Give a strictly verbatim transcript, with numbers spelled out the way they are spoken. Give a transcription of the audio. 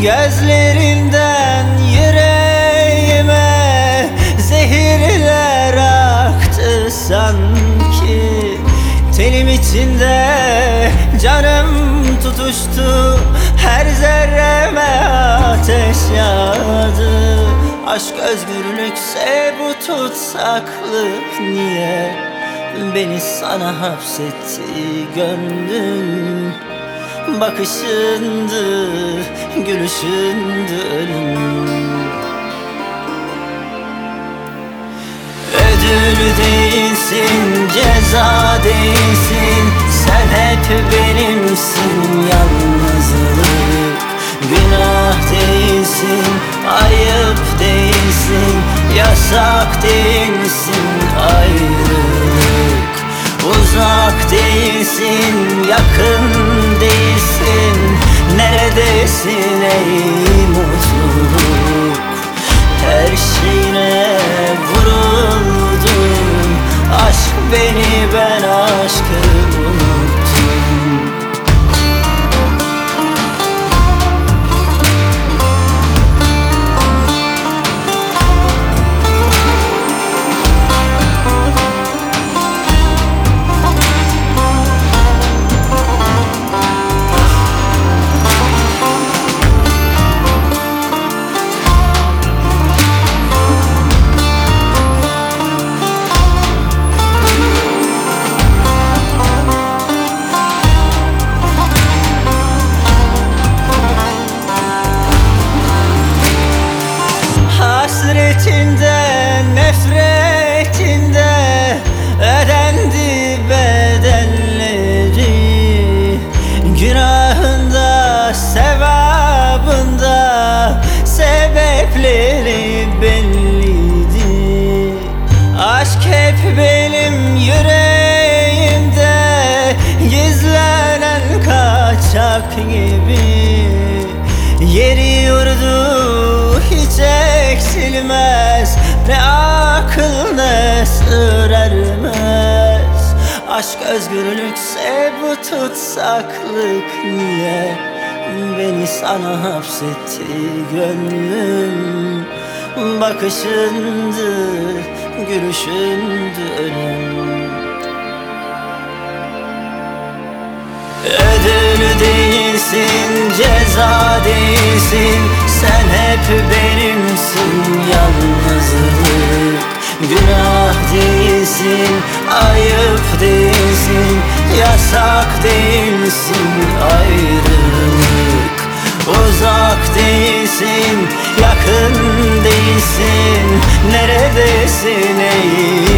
Gözlerinden yüreğime zehirler aktı sanki. Tenim içinde canım tutuştu, her zerreme ateş yağdı. Aşk özgürlükse bu tutsaklık niye beni sana hapsetti gönlüm? Bakışındı, gülüşündü ölüm. Ödül değilsin, ceza değilsin, sen hep benimsin. Yalnızlık günah değilsin, ayıp değilsin, yasak değilsin. Ayrılık uzak değilsin, yakın değilsin. Neredesin ey mutluluk? Her şeyine vuruldum. Aşk beni, ben aşkı unuttum. Hasretinde, nefretinde ödendi bedelleri. Günahında, sevabında sebepleri belliydi. Aşk hep benim yüreğimde gizlenen kaçak gibi. Yeri yurdu hiç eksilmez, ne akıl ne sır ermez. Aşk özgürlükse bu tutsaklık niye beni sana hapsetti gönlüm? Bakışındı, gülüşündü ölüm. Ödül değilsin, ceza değilsin, sen hep benimsin. Yalnızlık günah değilsin, ayıp değilsin, yasak değilsin. Ayrılık uzak değilsin, yakın değilsin. Neredesin ey